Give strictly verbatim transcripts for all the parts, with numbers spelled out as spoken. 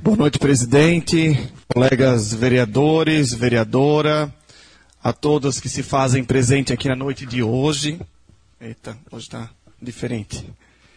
Boa noite, presidente, colegas vereadores, vereadora, a todos que se fazem presente aqui na noite de hoje. Eita, hoje está diferente.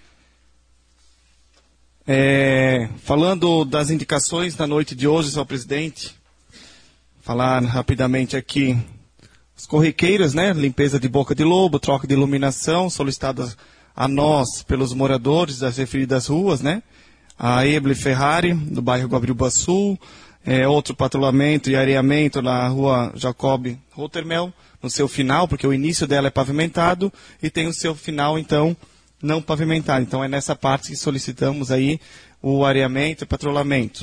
É, falando das indicações da noite de hoje, senhor presidente, falar rapidamente aqui as corriqueiras, né? Limpeza de boca de lobo, troca de iluminação, solicitada a nós pelos moradores das referidas ruas, né? A Eble Ferrari, do bairro Guabiruba Sul, é, outro patrulhamento e areamento na rua Jacob Rottermel, no seu final, porque o início dela é pavimentado, e tem o seu final, então, não pavimentado. Então, é nessa parte que solicitamos aí o areamento e patrulhamento.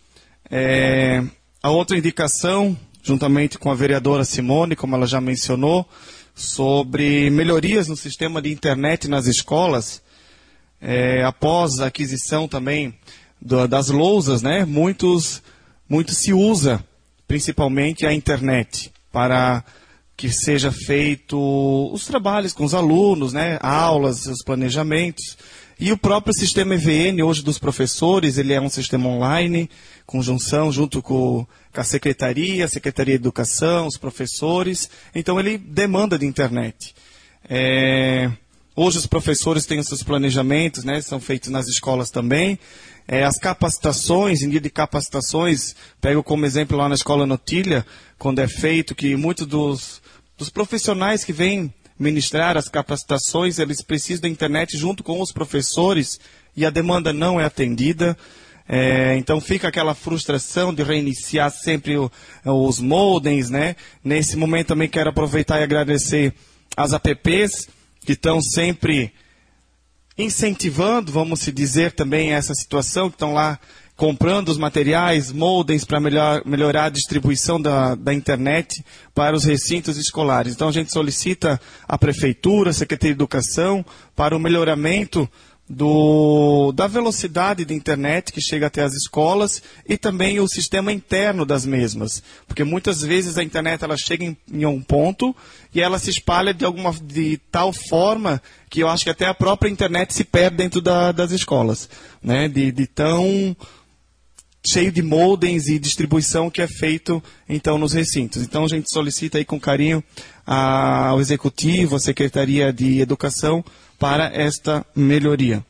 É, a outra indicação, juntamente com a vereadora Simone, como ela já mencionou, sobre melhorias no sistema de internet nas escolas. É, após a aquisição também do, das lousas, né, muitos, muito se usa principalmente a internet para que seja feito os trabalhos com os alunos, né, aulas, os planejamentos. E o próprio sistema E V N hoje dos professores, ele é um sistema online, conjunção junto com, com a Secretaria, a Secretaria de Educação, os professores. Então ele demanda de internet. É... Hoje os professores têm os seus planejamentos, né, são feitos nas escolas também. É, as capacitações, em dia de capacitações, pego como exemplo lá na Escola Notília, quando é feito que muitos dos, dos profissionais que vêm ministrar as capacitações, eles precisam da internet junto com os professores e a demanda não é atendida. É, então fica aquela frustração de reiniciar sempre o, os modems, né? Nesse momento também quero aproveitar e agradecer as A P Ps, que estão sempre incentivando, vamos se dizer também, essa situação, que estão lá comprando os materiais, modems para melhor, melhorar a distribuição da, da internet para os recintos escolares. Então a gente solicita à Prefeitura, à Secretaria de Educação, para o melhoramento do, da velocidade de internet que chega até as escolas e também o sistema interno das mesmas. Porque muitas vezes a internet ela chega em, em um ponto e ela se espalha de, alguma, de tal forma que eu acho que até a própria internet se perde dentro da, das escolas, né? De, de tão cheio de modems e distribuição que é feito então nos recintos. Então a gente solicita aí com carinho ao Executivo, à Secretaria de Educação, para esta melhoria.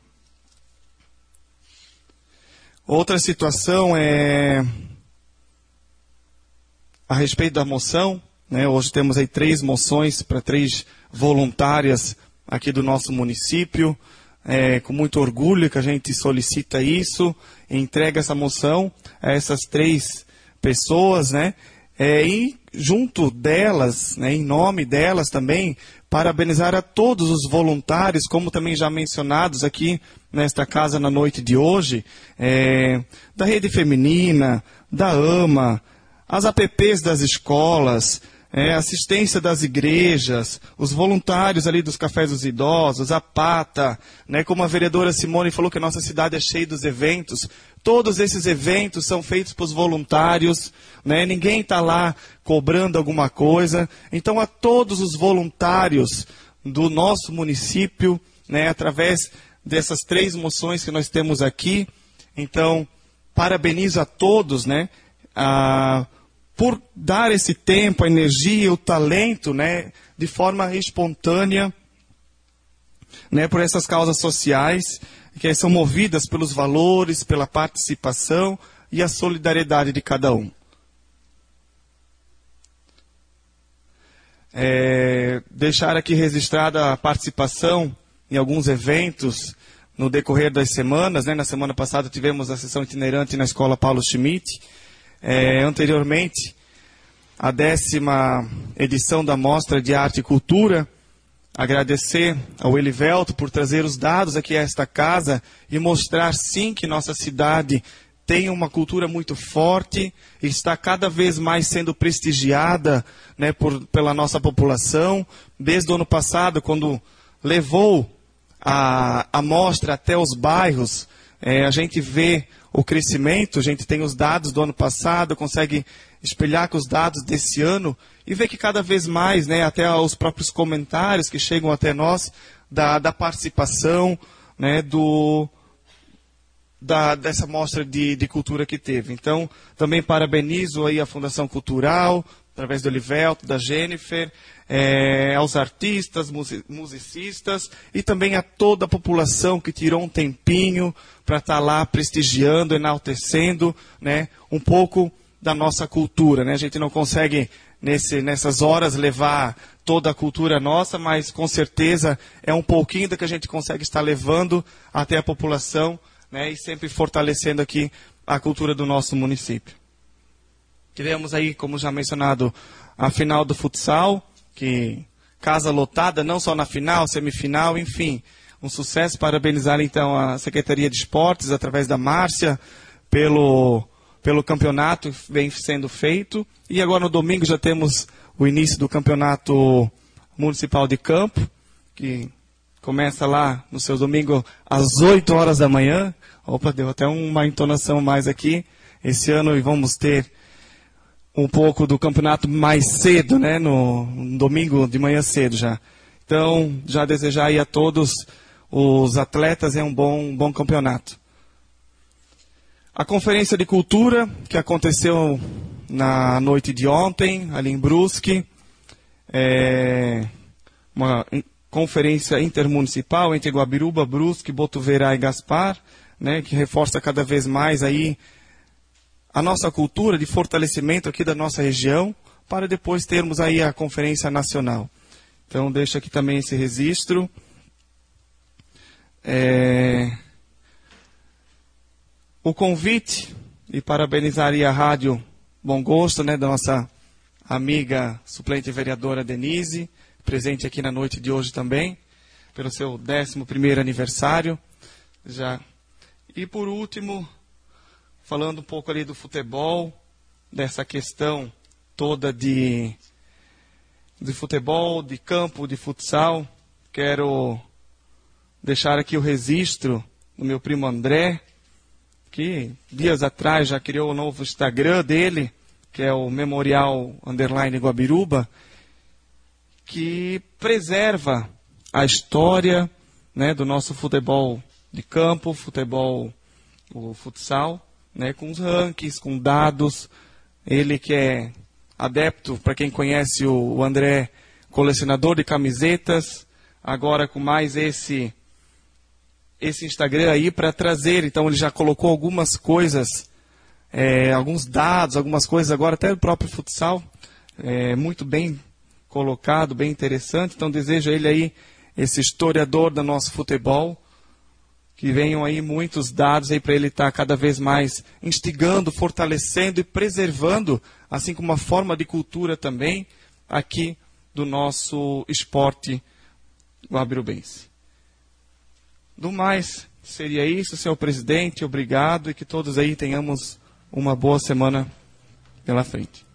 Outra situação é a respeito da moção, né? Hoje temos aí três moções para três voluntárias aqui do nosso município. É, com muito orgulho que a gente solicita isso, entrega essa moção a essas três pessoas, né? É, e junto delas, né, em nome delas também, parabenizar a todos os voluntários, como também já mencionados aqui nesta casa na noite de hoje, é, da Rede Feminina, da AMA, as A P Ps das escolas, é, assistência das igrejas, os voluntários ali dos cafés dos idosos, a Pata, né, como a vereadora Simone falou que a nossa cidade é cheia dos eventos. Todos esses eventos são feitos pelos voluntários, né, ninguém está lá cobrando alguma coisa. Então, a todos os voluntários do nosso município, né, através dessas três moções que nós temos aqui, então, parabenizo a todos, né, a por dar esse tempo, a energia, o talento, né, de forma espontânea, né, por essas causas sociais, que são movidas pelos valores, pela participação e a solidariedade de cada um. É, deixar aqui registrada a participação em alguns eventos no decorrer das semanas, né, na semana passada tivemos a sessão itinerante na Escola Paulo Schmidt. É, anteriormente, a décima edição da Mostra de Arte e Cultura, agradecer ao Elivelto por trazer os dados aqui a esta casa e mostrar sim que nossa cidade tem uma cultura muito forte e está cada vez mais sendo prestigiada, né, por, pela nossa população. Desde o ano passado, quando levou a, a mostra até os bairros, é, a gente vê o crescimento, a gente tem os dados do ano passado, consegue espelhar com os dados desse ano e ver que cada vez mais, né, até os próprios comentários que chegam até nós, da, da participação, né, do, da, dessa mostra de, de cultura que teve. Então, também parabenizo aí a Fundação Cultural, através do Olivelto, da Jennifer, é, aos artistas, musicistas e também a toda a população que tirou um tempinho para estar tá lá prestigiando, enaltecendo, né, um pouco da nossa cultura. Né? A gente não consegue, nesse, nessas horas, levar toda a cultura nossa, mas com certeza é um pouquinho da que a gente consegue estar levando até a população, né, e sempre fortalecendo aqui a cultura do nosso município. Tivemos aí, como já mencionado, a final do futsal, que casa lotada, não só na final, semifinal, enfim, um sucesso. Parabenizar então a Secretaria de Esportes, através da Márcia, pelo, pelo campeonato que vem sendo feito. E agora no domingo já temos o início do campeonato municipal de campo, que começa lá no seu domingo às oito horas da manhã. Opa, deu até uma entonação mais aqui. Esse ano e vamos ter um pouco do campeonato mais cedo, né, no, no domingo de manhã cedo já. Então, já desejar aí a todos os atletas é um bom, um bom campeonato. A Conferência de Cultura, que aconteceu na noite de ontem, ali em Brusque, é uma conferência intermunicipal entre Guabiruba, Brusque, Botuverá e Gaspar, né, que reforça cada vez mais aí a nossa cultura de fortalecimento aqui da nossa região, para depois termos aí a Conferência Nacional. Então, deixo aqui também esse registro. É... O convite, e parabenizar aí a Rádio Bom Gosto, né, da nossa amiga suplente vereadora Denise, presente aqui na noite de hoje também, pelo seu décimo primeiro aniversário. Já. E por último, falando um pouco ali do futebol, dessa questão toda de, de futebol, de campo, de futsal, quero deixar aqui o registro do meu primo André, que dias atrás já criou o novo Instagram dele, que é o Memorial Underline Guabiruba, que preserva a história, né, do nosso futebol de campo, futebol, o futsal, né, com os rankings, com dados. Ele que é adepto, para quem conhece o André, colecionador de camisetas, agora com mais esse, esse Instagram aí para trazer. Então ele já colocou algumas coisas, é, alguns dados, algumas coisas agora, até o próprio futsal, é, muito bem colocado, bem interessante. Então desejo a ele aí, esse historiador do nosso futebol, que venham aí muitos dados aí para ele estar cada vez mais instigando, fortalecendo e preservando, assim como uma forma de cultura também, aqui do nosso esporte guabirubense. Do mais, seria isso, senhor presidente, obrigado, e que todos aí tenhamos uma boa semana pela frente.